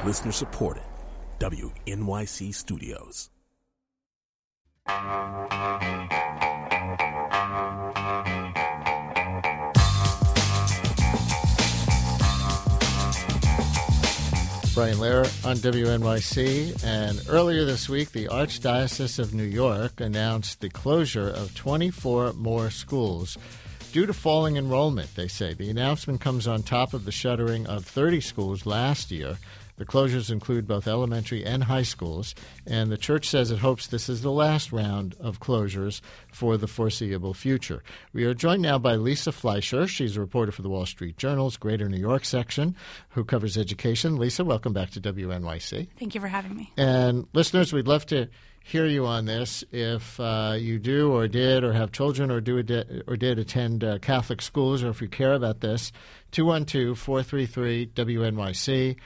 Listener supported. WNYC Studios. Brian Lehrer on WNYC, and earlier this week, the Archdiocese of New York announced the closure of 24 more schools due to falling enrollment, they say. The announcement comes on top of the shuttering of 30 schools last year. The closures include both elementary and high schools, and the church says it hopes this is the last round of closures for the foreseeable future. We are joined now by Lisa Fleischer. She's a reporter for the Wall Street Journal's Greater New York section who covers education. Lisa, welcome back to WNYC. Thank you for having me. And listeners, we'd love to hear you on this. If you do or did or have children or did attend Catholic schools, or if you care about this, 212-433-WNYC.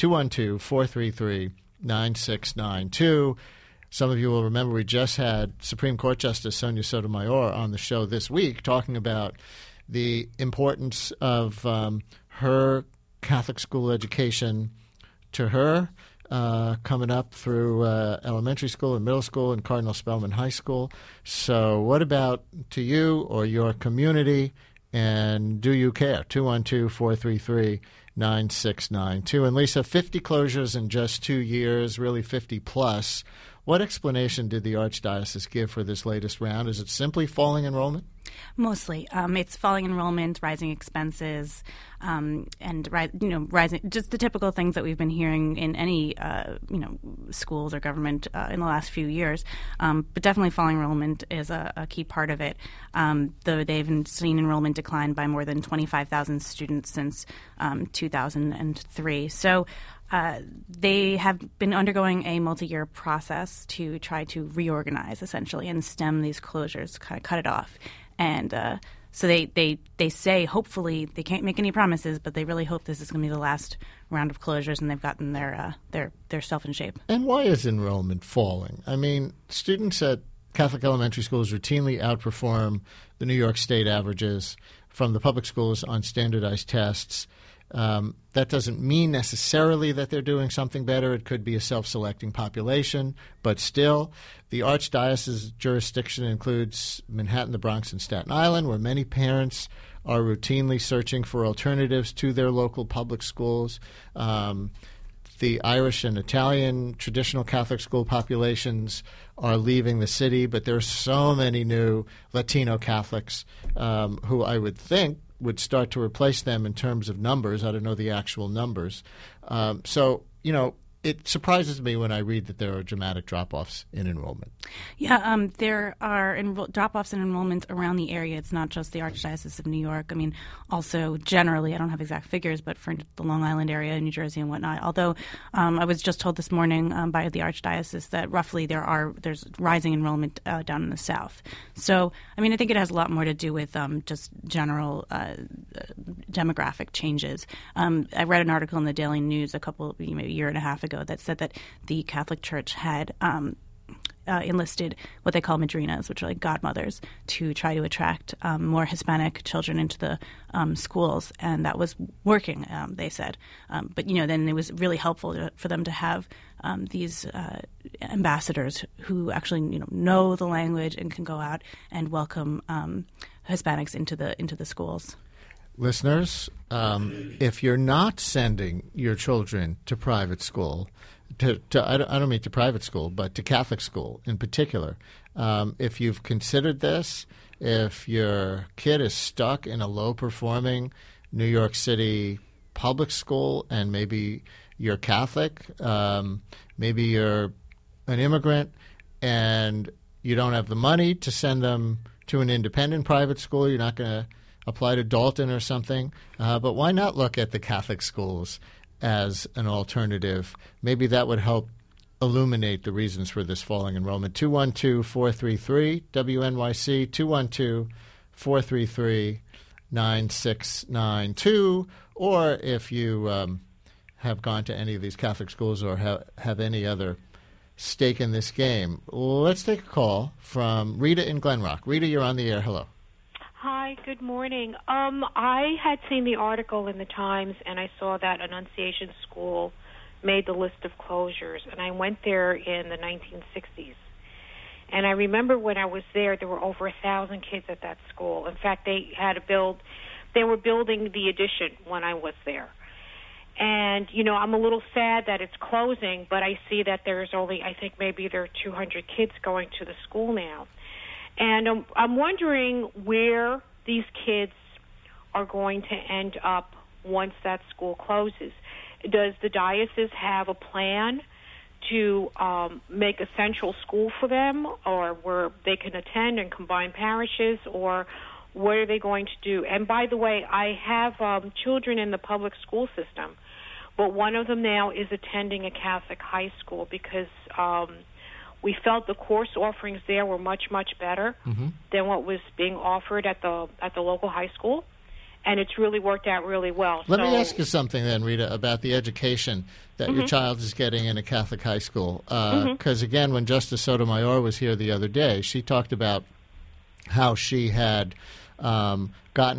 212-433-9692. Some of you will remember we just had Supreme Court Justice Sonia Sotomayor on the show this week talking about the importance of her Catholic school education to her coming up through elementary school and middle school and Cardinal Spellman High School. So what about to you or your community, and do you care? 212-433-9692. And Lisa, 50 closures in just 2 years, really 50 plus. What explanation did the Archdiocese give for this latest round? Is it simply falling enrollment? Mostly. It's falling enrollment, rising expenses, and rising, just the typical things that we've been hearing in any schools or government in the last few years. But definitely falling enrollment is a key part of it. Though they've seen enrollment decline by more than 25,000 students since 2003. So they have been undergoing a multi-year process to try to reorganize, essentially, and stem these closures, kind of cut it off. And so they say, hopefully, they can't make any promises, but they really hope this is going to be the last round of closures, and they've gotten their self in shape. And why is enrollment falling? I mean, students at Catholic elementary schools routinely outperform the New York State averages from the public schools on standardized tests. That doesn't mean necessarily that they're doing something better. It could be a self-selecting population, but still, the Archdiocese's jurisdiction includes Manhattan, the Bronx, and Staten Island, where many parents are routinely searching for alternatives to their local public schools. The Irish and Italian traditional Catholic school populations are leaving the city, but there are so many new Latino Catholics who I would think would start to replace them in terms of numbers. I don't know the actual numbers. It surprises me when I read that there are dramatic drop-offs in enrollment. Yeah, there are drop-offs in enrollment around the area. It's not just the Archdiocese of New York. I mean, also generally, I don't have exact figures, but for the Long Island area, New Jersey and whatnot. Although I was just told this morning by the Archdiocese that roughly there's rising enrollment down in the South. So, I mean, I think it has a lot more to do with just general demographic changes. I read an article in the Daily News a year and a half ago that said that the Catholic Church had enlisted what they call madrinas, which are like godmothers, to try to attract more Hispanic children into the schools, and that was working, they said. But then it was really helpful for them to have these ambassadors who actually know the language and can go out and welcome Hispanics into the schools. Listeners, if you're not sending your children to private school, I don't mean to private school, but to Catholic school in particular, if you've considered this, if your kid is stuck in a low-performing New York City public school and maybe you're Catholic, maybe you're an immigrant and you don't have the money to send them to an independent private school, you're not going to apply to Dalton or something, but why not look at the Catholic schools as an alternative? Maybe that would help illuminate the reasons for this falling enrollment. 212-433-WNYC, 212-433-9692, or if you have gone to any of these Catholic schools or have any other stake in this game. Let's take a call from Rita in Glen Rock. Rita, you're on the air. Hello. Hi, good morning. I had seen the article in the Times, and I saw that Annunciation School made the list of closures, and I went there in the 1960s. And I remember when I was there were over 1,000 kids at that school. In fact, they were building the addition when I was there. And, I'm a little sad that it's closing, but I see that there's only, I think maybe there are 200 kids going to the school now. And I'm wondering where these kids are going to end up once that school closes. Does the diocese have a plan to make a central school for them, or where they can attend and combine parishes, or what are they going to do? And by the way, I have children in the public school system, but one of them now is attending a Catholic high school because we felt the course offerings there were much, much better than what was being offered at the local high school. And it's really worked out really well. Let me ask you something then, Rita, about the education that your child is getting in a Catholic high school. Because, again, when Justice Sotomayor was here the other day, she talked about how she had gotten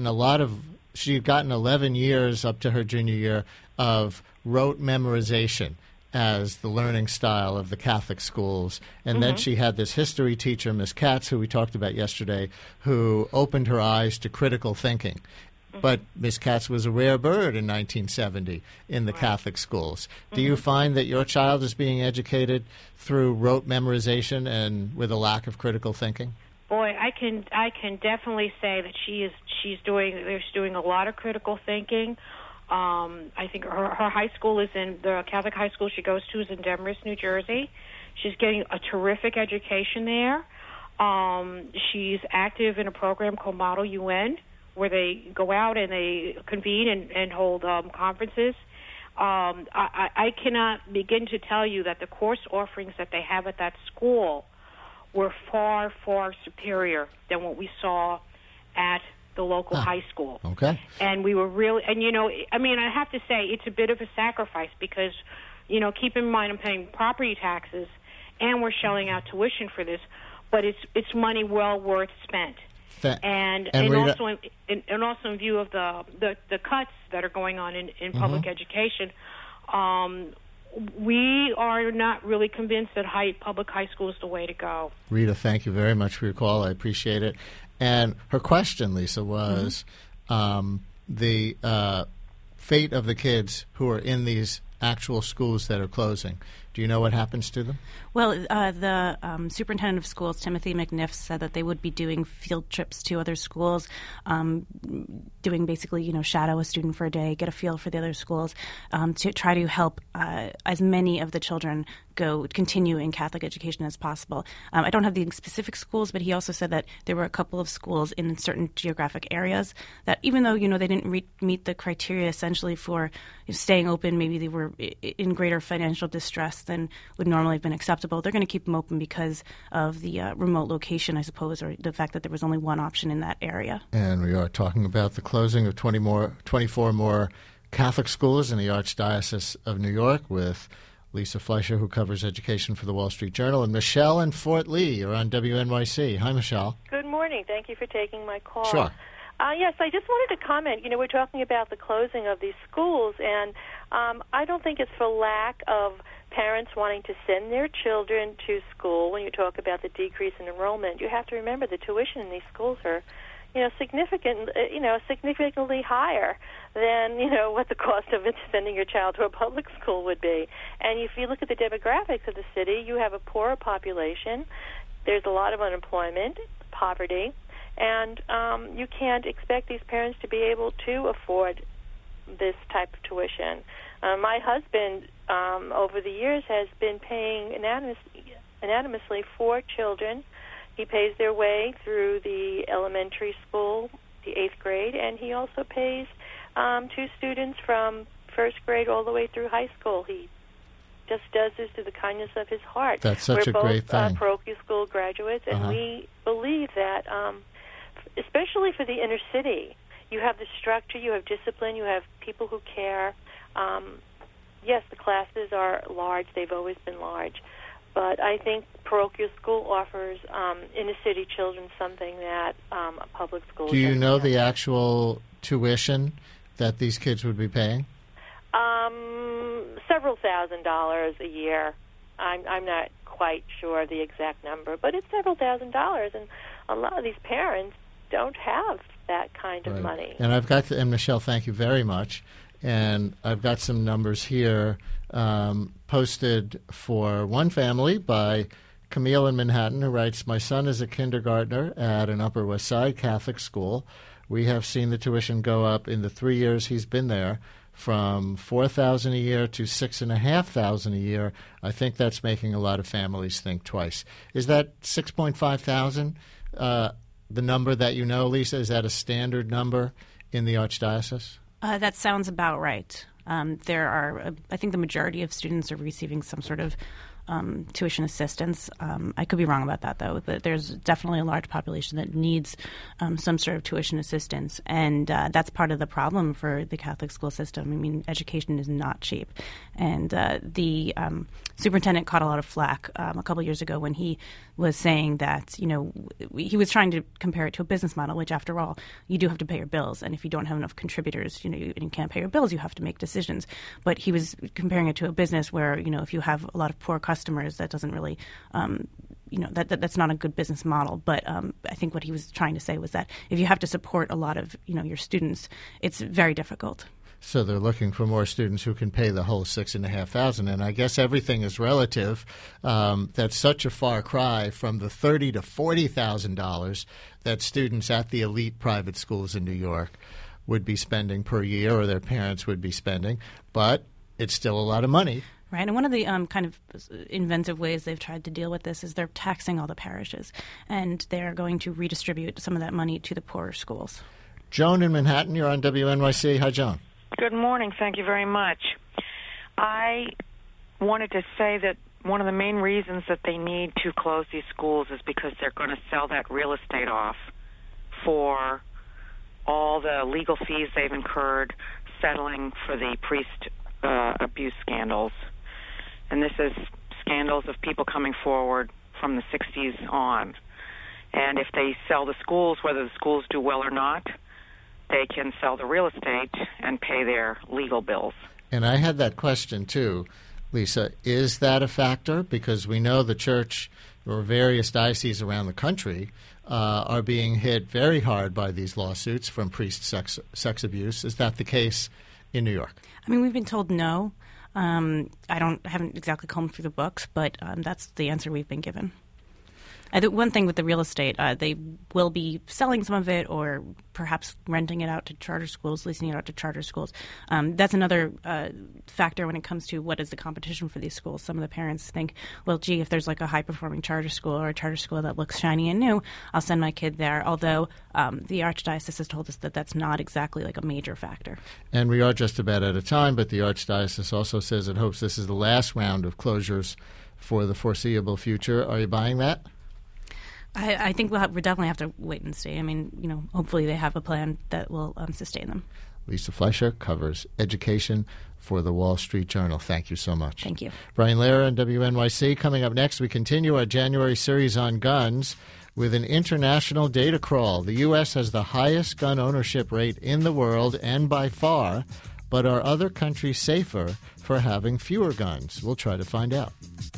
11 years up to her junior year of rote memorization as the learning style of the Catholic schools. And then she had this history teacher, Miss Katz, who we talked about yesterday, who opened her eyes to critical thinking. But Miss Katz was a rare bird in 1970 in the Catholic schools. Do you find that your child is being educated through rote memorization and with a lack of critical thinking? Boy, I can definitely say that she's doing a lot of critical thinking. I think her high school is in the Catholic high school she goes to is in Demorest, New Jersey. She's getting a terrific education there. She's active in a program called Model UN, where they go out and they convene and hold conferences. I cannot begin to tell you that the course offerings that they have at that school were far, far superior than what we saw at the local high school. Okay. And we were really, and I have to say it's a bit of a sacrifice because, keep in mind I'm paying property taxes and we're shelling out tuition for this, but it's money well worth spent. And also in view of the cuts that are going on in public education, we are not really convinced that public high school is the way to go. Rita, thank you very much for your call. I appreciate it. And her question, Lisa, was the fate of the kids who are in these actual schools that are closing. Do you know what happens to them? Well, the superintendent of schools, Timothy McNiff, said that they would be doing field trips to other schools, doing basically, shadow a student for a day, get a feel for the other schools, to try to help as many of the children continue in Catholic education as possible. I don't have the specific schools, but he also said that there were a couple of schools in certain geographic areas that even though, they didn't meet the criteria essentially for staying open, maybe they were in greater financial distress than would normally have been acceptable. They're going to keep them open because of the remote location, I suppose, or the fact that there was only one option in that area. And we are talking about the closing of 24 more Catholic schools in the Archdiocese of New York with Lisa Fleischer, who covers education for the Wall Street Journal, and Michelle in Fort Lee. You're on WNYC. Hi, Michelle. Good morning. Thank you for taking my call. Sure. Yes, I just wanted to comment. We're talking about the closing of these schools, and I don't think it's for lack of parents wanting to send their children to school. When you talk about the decrease in enrollment, you have to remember the tuition in these schools are, significantly higher than, what the cost of sending your child to a public school would be. And if you look at the demographics of the city, you have a poorer population. There's a lot of unemployment, poverty, and you can't expect these parents to be able to afford this type of tuition. My husband, over the years, has been paying anonymously for children. He pays their way through the elementary school, the 8th grade, and he also pays 2 students from 1st grade all the way through high school. He just does this through the kindness of his heart. That's such a great thing. We're both parochial school graduates, and we believe that, especially for the inner city, you have the structure, you have discipline, you have people who care. Yes, the classes are large. They've always been large. But I think parochial school offers inner-city children something that a public school Do you doesn't know have. the actual tuition that these kids would be paying? several $1,000s a year. I'm not quite sure of the exact number, but it's several $1,000s, and a lot of these parents don't have that kind of money. And I've got and Michelle, thank you very much. And I've got some numbers here posted for one family by Camille in Manhattan, who writes, "My son is a kindergartner at an Upper West Side Catholic school. We have seen the tuition go up in the 3 years he's been there from $4,000 a year to $6,500 a year. I think that's making a lot of families think twice." Is that $6,500 the number that you know, Lisa? Is that a standard number in the Archdiocese? That sounds about right. There are, I think the majority of students are receiving some sort of tuition assistance. I could be wrong about that, though. But there's definitely a large population that needs some sort of tuition assistance, and that's part of the problem for the Catholic school system. I mean, education is not cheap, and the superintendent caught a lot of flack a couple years ago when he was saying that, he was trying to compare it to a business model, which, after all, you do have to pay your bills, and if you don't have enough contributors, you can't pay your bills, you have to make decisions. But he was comparing it to a business where, if you have a lot of poor customers, that doesn't really, that's not a good business model. But I think what he was trying to say was that if you have to support a lot of, your students, it's very difficult. So they're looking for more students who can pay the whole $6,500, and I guess everything is relative. That's such a far cry from the $30,000 to $40,000 that students at the elite private schools in New York would be spending per year, or their parents would be spending. But it's still a lot of money. Right, and one of the kind of inventive ways they've tried to deal with this is they're taxing all the parishes, and they're going to redistribute some of that money to the poorer schools. Joan in Manhattan, you're on WNYC. Hi, Joan. Good morning. Thank you very much. I wanted to say that one of the main reasons that they need to close these schools is because they're going to sell that real estate off for all the legal fees they've incurred settling for the priest abuse scandals. And this is scandals of people coming forward from the 60s on. And if they sell the schools, whether the schools do well or not, they can sell the real estate and pay their legal bills. And I had that question too, Lisa. Is that a factor? Because we know the church or various dioceses around the country are being hit very hard by these lawsuits from priest sex abuse. Is that the case in New York? I mean, we've been told no. I haven't exactly combed through the books, but that's the answer we've been given. I think one thing with the real estate, they will be selling some of it or perhaps renting it out to charter schools, leasing it out to charter schools. That's another factor when it comes to what is the competition for these schools. Some of the parents think, well, gee, if there's like a high-performing charter school or a charter school that looks shiny and new, I'll send my kid there, although the Archdiocese has told us that that's not exactly like a major factor. And we are just about out of time, but the Archdiocese also says it hopes this is the last round of closures for the foreseeable future. Are you buying that? I think we definitely have to wait and see. I mean, hopefully they have a plan that will sustain them. Lisa Fleischer covers education for the Wall Street Journal. Thank you so much. Thank you. Brian Lehrer on WNYC. Coming up next, we continue our January series on guns with an international data crawl. The U.S. has the highest gun ownership rate in the world, and by far, but are other countries safer for having fewer guns? We'll try to find out.